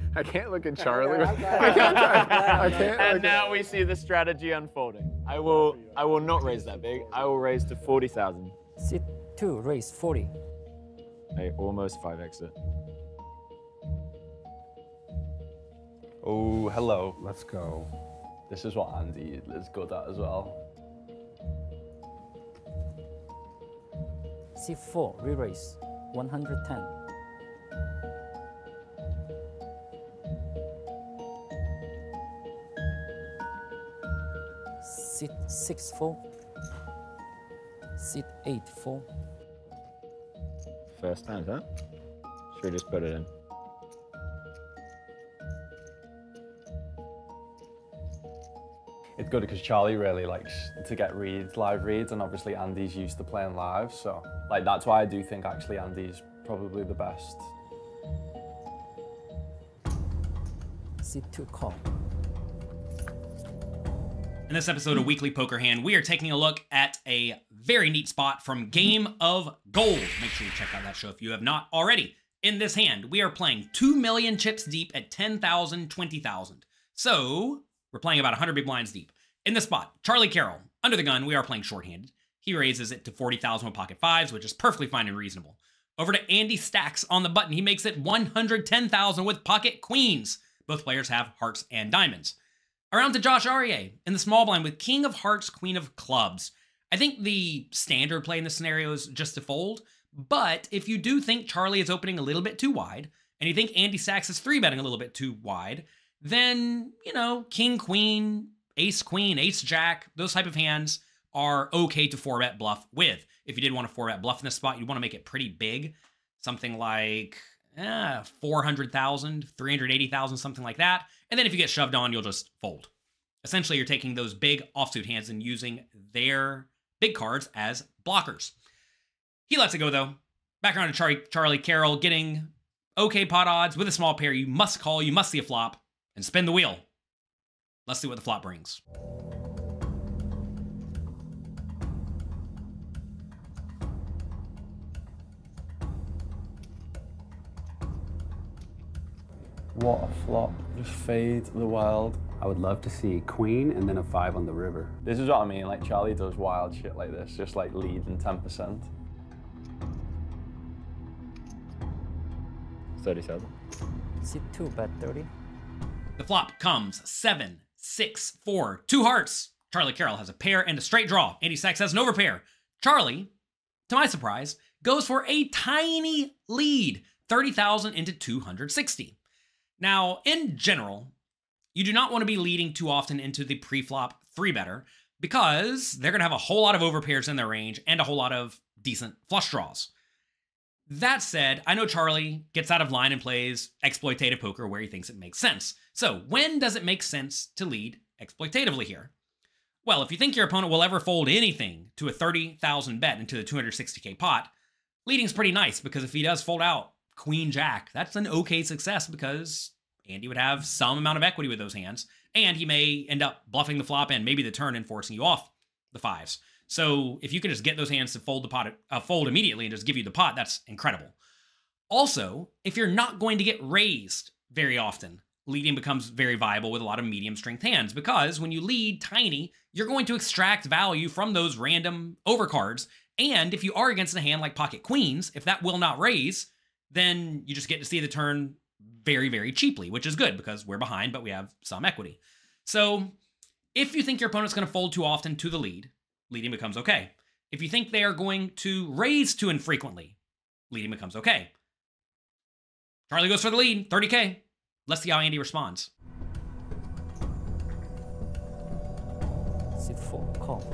I can't look at Charlie. I can't. And now we see the strategy unfolding. I will not raise that big. I will raise to 40,000. C2, raise 40. I almost 5x it. Oh, hello. Let's go. This is what Andy is good at as well. C4, re-raise 110. C6, 4. C8, 4. First time, huh? Should we just put it in? It's good because Charlie really likes to get reads, live reads, and obviously Andy's used to playing live, so like that's why I do think actually Andy's probably the best. C2, call. In this episode of Weekly Poker Hand, we are taking a look at a very neat spot from Game of Gold. Make sure you check out that show if you have not already. In this hand, we are playing 2 million chips deep at 10,000, 20,000. So we're playing about 100 big blinds deep. In this spot, Charlie Carroll, under the gun, we are playing shorthanded. He raises it to 40,000 with pocket fives, which is perfectly fine and reasonable. Over to Andy Stacks on the button. He makes it 110,000 with pocket queens. Both players have hearts and diamonds. Around to Josh Aryeh in the small blind with King of Hearts, Queen of Clubs. I think the standard play in this scenario is just to fold, but if you do think Charlie is opening a little bit too wide, and you think Andy Stacks is 3-betting a little bit too wide, then, you know, King, Queen, Ace, Queen, Ace, Jack, those type of hands are okay to 4-bet bluff with. If you did want to 4-bet bluff in this spot, you want to make it pretty big. Something like 400,000, 380,000, something like that. And then if you get shoved on, you'll just fold. Essentially, you're taking those big offsuit hands and using their big cards as blockers. He lets it go, though. Back around to Charlie Carroll, getting okay pot odds with a small pair. You must call, you must see a flop, and spin the wheel. Let's see what the flop brings. What a flop. Just fade the wild. I would love to see queen and then a 5 on the river. This is what I mean, like Charlie does wild shit like this, just like leading 10%. 30,000. C2, bet 30. The flop comes 7, 6, 4, 2 hearts. Charlie Carroll has a pair and a straight draw. Andy Stacks has an overpair. Charlie, to my surprise, goes for a tiny lead, 30,000 into 260. Now, in general, you do not want to be leading too often into the pre-flop 3-better because they're going to have a whole lot of overpairs in their range and a whole lot of decent flush draws. That said, I know Charlie gets out of line and plays exploitative poker where he thinks it makes sense. So when does it make sense to lead exploitatively here? Well, if you think your opponent will ever fold anything to a 30,000 bet into the 260K pot, leading's pretty nice because if he does fold out Queen Jack, that's an okay success because Andy would have some amount of equity with those hands, and he may end up bluffing the flop and maybe the turn and forcing you off the fives. So if you can just get those hands to fold the pot, fold immediately and just give you the pot, that's incredible. Also, if you're not going to get raised very often, leading becomes very viable with a lot of medium strength hands because when you lead tiny, you're going to extract value from those random overcards. And if you are against a hand like pocket queens, if that will not raise, then you just get to see the turn very, very cheaply, which is good because we're behind, but we have some equity. So if you think your opponent's going to fold too often to the lead, leading becomes okay. If you think they are going to raise too infrequently, leading becomes okay. Charlie goes for the lead, 30K. Let's see how Andy responds. C4, call.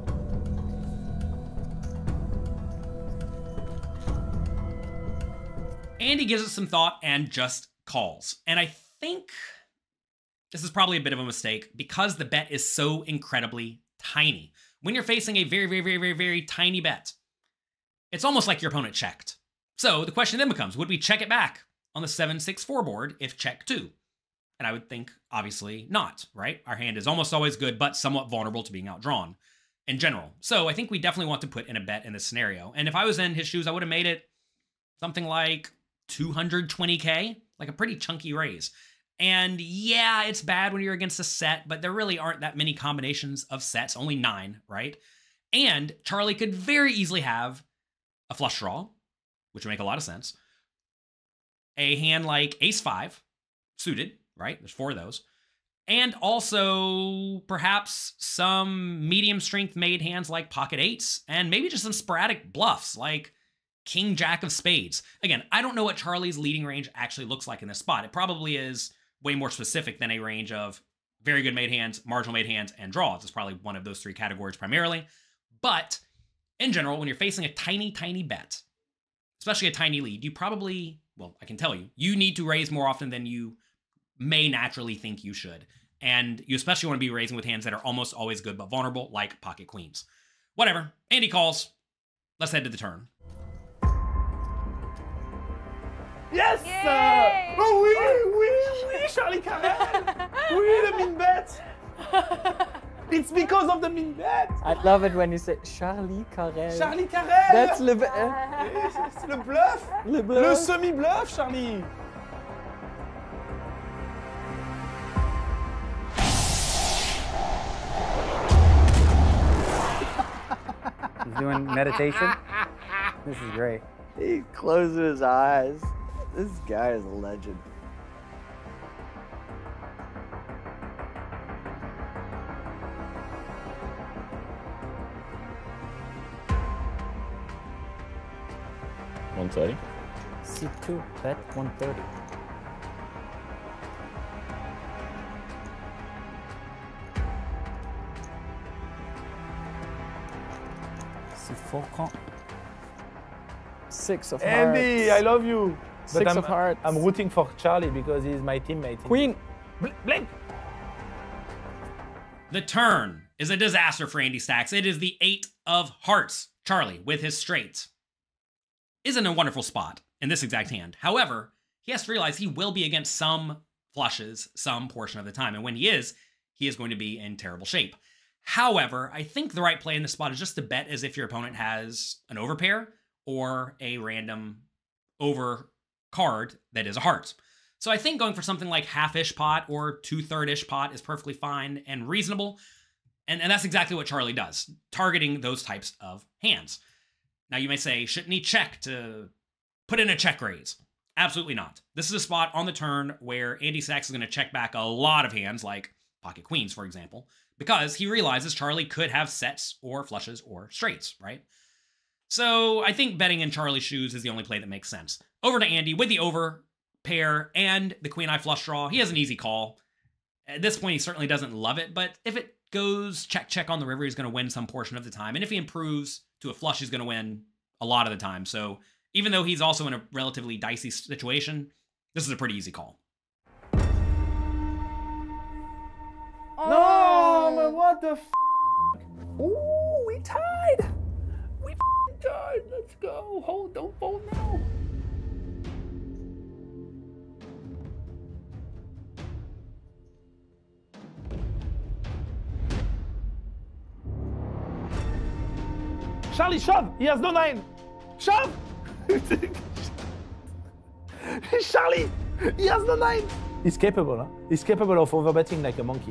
Andy gives it some thought and just calls. And I think this is probably a bit of a mistake because the bet is so incredibly tiny. When you're facing a very, very, very, very, very tiny bet, it's almost like your opponent checked. So the question then becomes, would we check it back on the 7-6-4 board if check 2? And I would think, obviously not, right? Our hand is almost always good, but somewhat vulnerable to being outdrawn in general. So I think we definitely want to put in a bet in this scenario. And if I was in his shoes, I would have made it something like 220K like a pretty chunky raise. And yeah, it's bad when you're against a set, but there really aren't that many combinations of sets, only 9, right? And Charlie could very easily have a flush draw, which would make a lot of sense. A hand like ace-5, suited, right? There's 4 of those. And also perhaps some medium strength made hands like pocket 8s, and maybe just some sporadic bluffs like king jack of spades. Again, I don't know what Charlie's leading range actually looks like in this spot. It probably is way more specific than a range of very good made hands, marginal made hands, and draws. It's probably one of those 3 categories primarily. But in general, when you're facing a tiny, tiny bet, especially a tiny lead, you probably, well, I can tell you, you need to raise more often than you may naturally think you should. And you especially want to be raising with hands that are almost always good but vulnerable, like pocket queens. Whatever. Andy calls. Let's head to the turn. Yes! Oh oui, Charlie Carrel! Oui, the min bet! It's because of the min bet! I love it when you say Charlie Carrel. Charlie Carrel! That's le... C'est le bluff! Le bluff. Le semi-bluff, Charlie! He's doing meditation. This is great. He closes his eyes. This guy is a legend. $130. C2, bet 130. C4 call. 6 of Andy, I hearts. love you. But 6 of hearts. I'm rooting for Charlie because he's my teammate. Queen. Blink! The turn is a disaster for Andy Stacks. It is the 8 of hearts. Charlie, with his straight, is in a wonderful spot in this exact hand. However, he has to realize he will be against some flushes some portion of the time. And when he is going to be in terrible shape. However, I think the right play in this spot is just to bet as if your opponent has an overpair or a random over card that is a heart. So I think going for something like half-ish pot or 2/3-ish pot is perfectly fine and reasonable. And that's exactly what Charlie does, targeting those types of hands. Now you may say, shouldn't he check to put in a check raise? Absolutely not. This is a spot on the turn where Andy Stacks is going to check back a lot of hands, like pocket queens, for example, because he realizes Charlie could have sets or flushes or straights, right? So I think betting in Charlie's shoes is the only play that makes sense. Over to Andy with the over pair and the queen-eye flush draw. He has an easy call. At this point, he certainly doesn't love it, but if it goes check on the river, he's going to win some portion of the time. And if he improves to a flush, he's going to win a lot of the time. So even though he's also in a relatively dicey situation, this is a pretty easy call. No, man, what the f? Ooh, we tied. We tied. Let's go. Hold, don't fold now. Charlie, shove! He has no 9! Shove! Charlie! He has no 9! He's capable, huh? He's capable of overbetting like a monkey.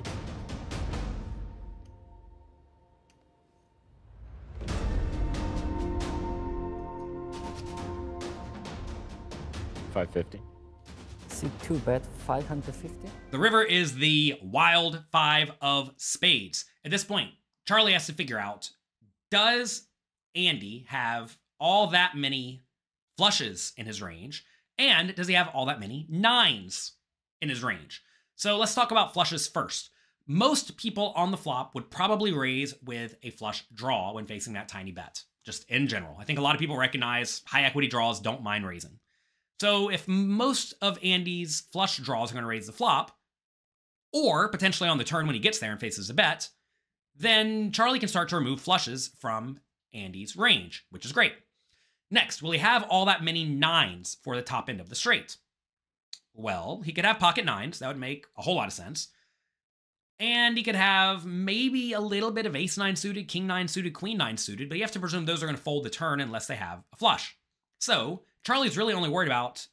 $550. C2 bet 550. The river is the wild 5 of spades. At this point, Charlie has to figure out, does Andy have all that many flushes in his range? And does he have all that many 9s in his range? So let's talk about flushes first. Most people on the flop would probably raise with a flush draw when facing that tiny bet, just in general. I think a lot of people recognize high equity draws don't mind raising. So if most of Andy's flush draws are going to raise the flop, or potentially on the turn when he gets there and faces a bet, then Charlie can start to remove flushes from Andy's range, which is great. Next, will he have all that many 9s for the top end of the straight? Well, he could have pocket 9s. That would make a whole lot of sense. And he could have maybe a little bit of ace 9 suited, king 9 suited, queen 9 suited, but you have to presume those are going to fold the turn unless they have a flush. So Charlie's really only worried about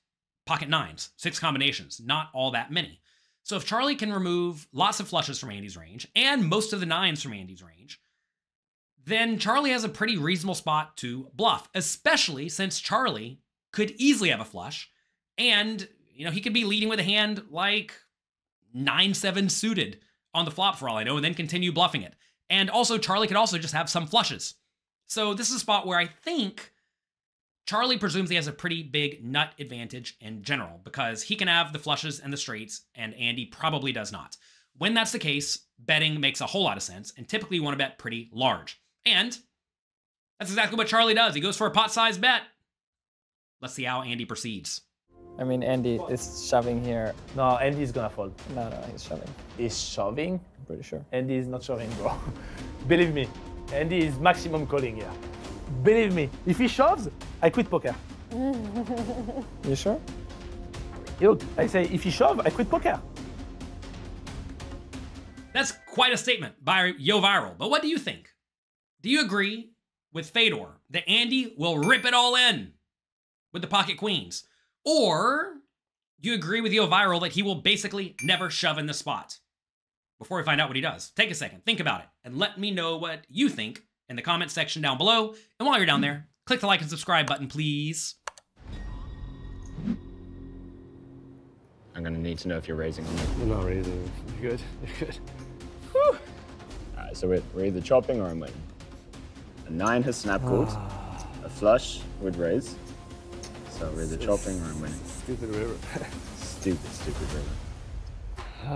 pocket nines, 6 combinations, not all that many. So if Charlie can remove lots of flushes from Andy's range and most of the nines from Andy's range, then Charlie has a pretty reasonable spot to bluff, especially since Charlie could easily have a flush and, you know, he could be leading with a hand like 9-7 suited on the flop for all I know and then continue bluffing it. And also Charlie could also just have some flushes. So this is a spot where I think Charlie presumes he has a pretty big nut advantage in general because he can have the flushes and the straights and Andy probably does not. When that's the case, betting makes a whole lot of sense and typically you want to bet pretty large. And that's exactly what Charlie does. He goes for a pot-sized bet. Let's see how Andy proceeds. I mean, Andy is shoving here. No, Andy's gonna fold. No, he's shoving. He's shoving? I'm pretty sure. Andy is not shoving, bro. Believe me, Andy is maximum calling here. Believe me, if he shoves, I quit poker. You sure? Look, I say, if he shove, I quit poker. That's quite a statement by YoViral, but what do you think? Do you agree with Fedor that Andy will rip it all in with the pocket queens? Or do you agree with YoViral that he will basically never shove in the spot? Before we find out what he does, take a second, think about it, and let me know what you think in the comment section down below. And while you're down there, click the like and subscribe button, please. I'm gonna need to know if you're raising or not. I'm not raising. You're good. You're good. All right, so we're either chopping or I'm winning. A 9 has snap called. A flush would raise. So we're either chopping or I'm winning. Stupid river. Stupid river.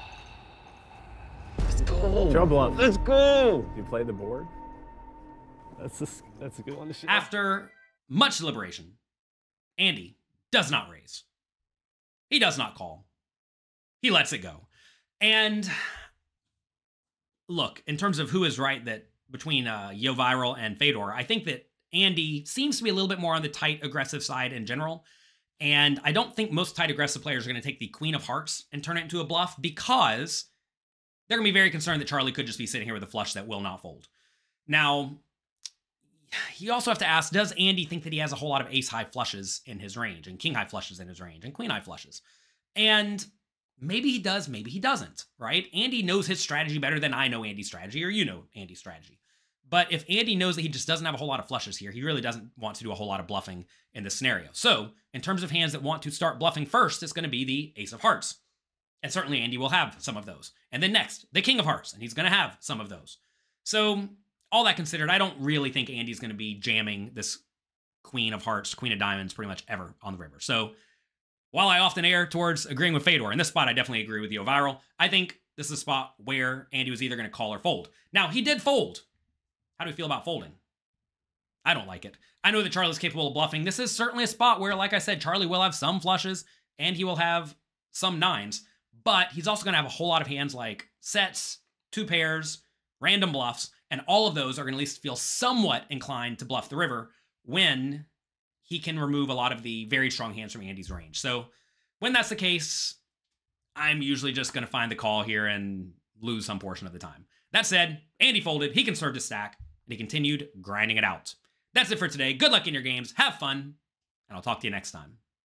Let's go. Trouble. Let's go. You play the board? That's a good one to share. After much deliberation, Andy does not raise. He does not call. He lets it go. And look, in terms of who is right that between YoViral and Fedor, I think that Andy seems to be a little bit more on the tight, aggressive side in general. And I don't think most tight, aggressive players are going to take the Queen of Hearts and turn it into a bluff because they're going to be very concerned that Charlie could just be sitting here with a flush that will not fold. Now, you also have to ask, does Andy think that he has a whole lot of ace-high flushes in his range, and king-high flushes in his range, and queen-high flushes? And maybe he does, maybe he doesn't, right? Andy knows his strategy better than I know Andy's strategy, or you know Andy's strategy. But if Andy knows that he just doesn't have a whole lot of flushes here, he really doesn't want to do a whole lot of bluffing in this scenario. So, in terms of hands that want to start bluffing first, it's going to be the ace of hearts. And certainly Andy will have some of those. And then next, the king of hearts, and he's going to have some of those. So, all that considered, I don't really think Andy's going to be jamming this queen of hearts, queen of diamonds pretty much ever on the river. So, while I often err towards agreeing with Fedor, in this spot I definitely agree with YoViral. I think this is a spot where Andy was either going to call or fold. Now, he did fold. How do we feel about folding? I don't like it. I know that Charlie's capable of bluffing. This is certainly a spot where, like I said, Charlie will have some flushes and he will have some nines, but he's also going to have a whole lot of hands like sets, 2 pairs, random bluffs, and all of those are going to at least feel somewhat inclined to bluff the river when he can remove a lot of the very strong hands from Andy's range. So when that's the case, I'm usually just going to find the call here and lose some portion of the time. That said, Andy folded, he conserved his stack, and he continued grinding it out. That's it for today. Good luck in your games, have fun, and I'll talk to you next time.